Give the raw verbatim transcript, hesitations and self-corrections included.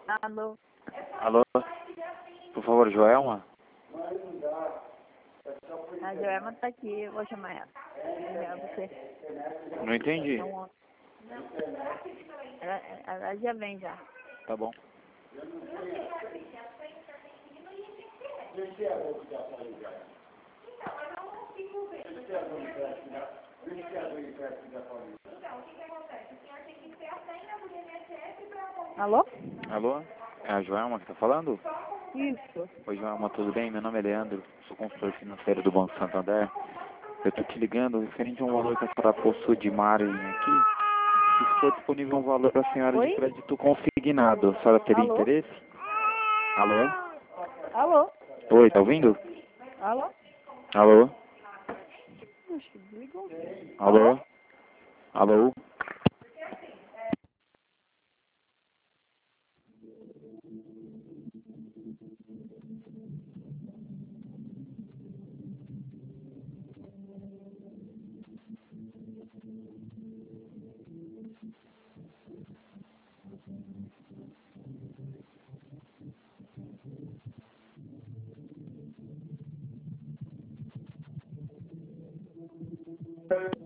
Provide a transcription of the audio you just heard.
Alô? Alô? Por favor, Joelma? A Joelma tá aqui, eu vou chamar ela. Ligar você. Não entendi. Então, ela, ela já vem já. Tá bom. Alô? Alô? É a Joelma que tá falando? Isso. Oi, Joelma, tudo bem? Meu nome é Leandro, sou consultor financeiro do Banco Santander. Eu tô te ligando referente a um valor que a senhora possui de margem aqui. Se for disponível um valor para a senhora de Oi? crédito consignado, a senhora teria Alô? interesse? Alô? Alô? Oi, tá ouvindo? Alô? Alô? Puxa, desligou. Alô? Alô? Alô?